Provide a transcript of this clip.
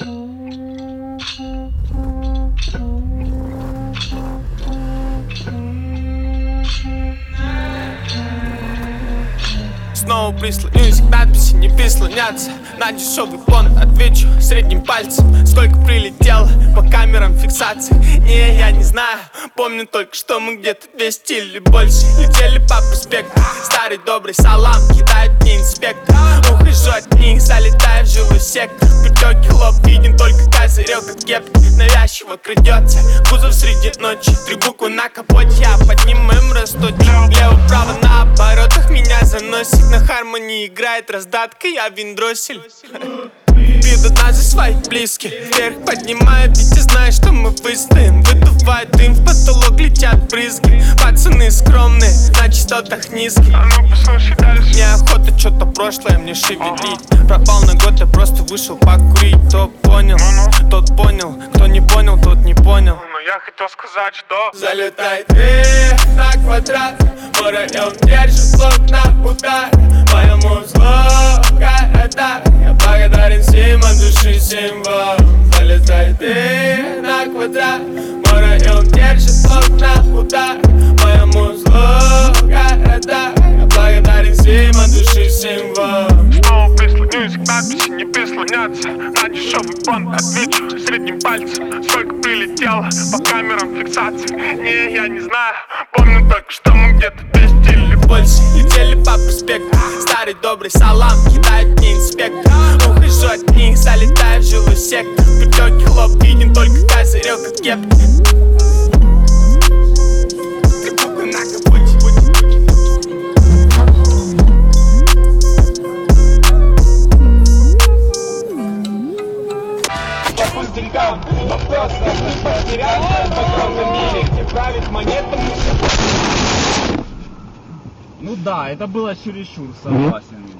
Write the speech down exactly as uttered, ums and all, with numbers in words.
Снова прислонюсь к надписи, не прислоняться. На дешевый понт отвечу средним пальцем. Сколько прилетело по камерам фиксации, не, я не знаю. Помню только, что мы где-то двести или больше летели по проспекту. Старый добрый салам кидает мне инспектор. Ухожу от них, залетаю в жилой сектор. Пятёки хлоп виден, только козырек от кепки. Навязчиво крадется кузов среди ночи. Три буквы на капоте, я под ним им расточу. Лево-право на оборотах меня заносит. На хармонии играет раздатка, я виндроссель. Бьют нас за своих близких, вверх поднимают, ведь ты знаешь, что мы выстоим. Выдувает дым, в потолок летят брызги. Пацаны скромные, на частотах низких. Неохота что-то прошлое мне шевелить. Пропал на год, я просто вышел покурить. Кто понял, тот понял, кто не понял, тот не понял. Но я хотел сказать, что залетай ты на квадрат, мой район держит блок на удар. Моему злу города, я благодарен всем от души символ. Залетай ты на квадрат, мой район держит блок на удар. Моему злу города, я благодарен всем от души символ. снова прислонюсь к надписи, не прислоняться. На дешевый понт отвечу средним пальцем. Сколько прилетело по камерам фиксации, не, я не знаю. Помню только, что мы где-то двести или больше летели по проспекту. Старый добрый салам кидает мне инспектор. Ухожу от них, залетаю в жилой сектор. Пятёки хлоп виден, только козырек от кепки. Три буквы на капоте. Вопрос деньгам, вопрос на потерять в огромном мире, где правит монетами. Ну да, это было чересчур, согласен.